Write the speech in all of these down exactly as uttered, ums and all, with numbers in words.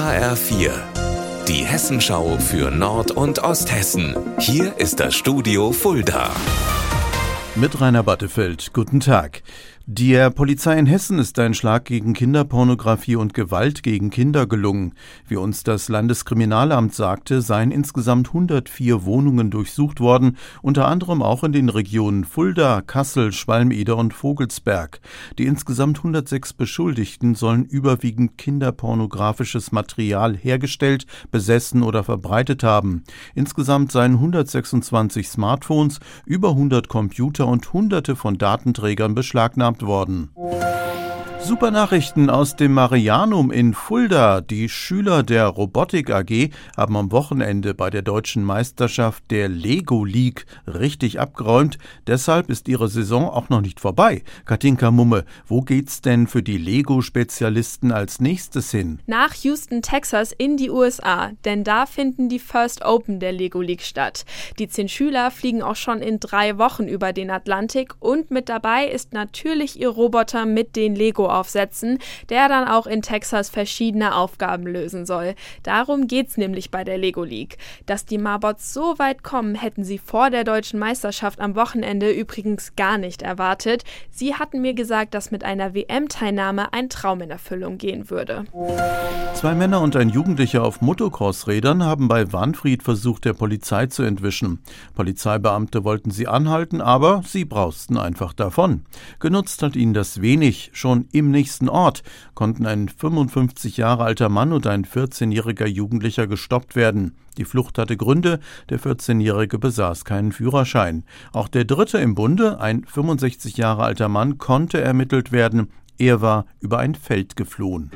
H R vier, die Hessenschau für Nord- und Osthessen. Hier ist das Studio Fulda. Mit Rainer Battefeld, guten Tag. Der Polizei in Hessen ist ein Schlag gegen Kinderpornografie und Gewalt gegen Kinder gelungen. Wie uns das Landeskriminalamt sagte, seien insgesamt hundertvier Wohnungen durchsucht worden, unter anderem auch in den Regionen Fulda, Kassel, Schwalm-Eder und Vogelsberg. Die insgesamt hundertsechs Beschuldigten sollen überwiegend kinderpornografisches Material hergestellt, besessen oder verbreitet haben. Insgesamt seien hundertsechsundzwanzig Smartphones, über hundert Computer und hunderte von Datenträgern beschlagnahmt worden. Super Nachrichten aus dem Marianum in Fulda. Die Schüler der Robotik A G haben am Wochenende bei der deutschen Meisterschaft der Lego League richtig abgeräumt. Deshalb ist ihre Saison auch noch nicht vorbei. Katinka Mumme, wo geht's denn für die Lego-Spezialisten als nächstes hin? Nach Houston, Texas in die U S A, denn da finden die First Open der Lego League statt. Die zehn Schüler fliegen auch schon in drei Wochen über den Atlantik und mit dabei ist natürlich ihr Roboter mit den Lego aufsetzen, der dann auch in Texas verschiedene Aufgaben lösen soll. Darum geht's nämlich bei der Lego League. Dass die Marbots so weit kommen, hätten sie vor der deutschen Meisterschaft am Wochenende übrigens gar nicht erwartet. Sie hatten mir gesagt, dass mit einer W M-Teilnahme ein Traum in Erfüllung gehen würde. Zwei Männer und ein Jugendlicher auf Motocross-Rädern haben bei Wanfried versucht, der Polizei zu entwischen. Polizeibeamte wollten sie anhalten, aber sie brausten einfach davon. Genutzt hat ihnen das wenig. Schon im nächsten Ort konnten ein fünfundfünfzig Jahre alter Mann und ein vierzehnjähriger Jugendlicher gestoppt werden. Die Flucht hatte Gründe, der vierzehnjährige besaß keinen Führerschein. Auch der dritte im Bunde, ein fünfundsechzig Jahre alter Mann, konnte ermittelt werden. Er war über ein Feld geflohen.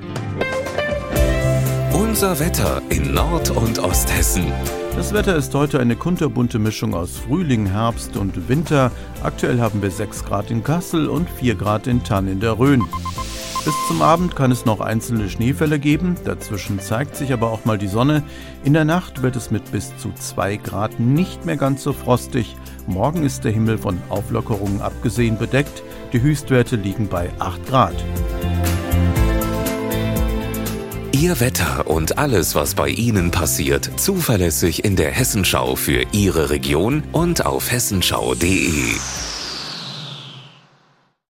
Unser Wetter in Nord- und Osthessen. Das Wetter ist heute eine kunterbunte Mischung aus Frühling, Herbst und Winter. Aktuell haben wir sechs Grad in Kassel und vier Grad in Thann in der Rhön. Bis zum Abend kann es noch einzelne Schneefälle geben, dazwischen zeigt sich aber auch mal die Sonne. In der Nacht wird es mit bis zu zwei Grad nicht mehr ganz so frostig. Morgen ist der Himmel von Auflockerungen abgesehen bedeckt. Die Höchstwerte liegen bei acht Grad. Ihr Wetter und alles, was bei Ihnen passiert, zuverlässig in der Hessenschau für Ihre Region und auf hessenschau punkt de.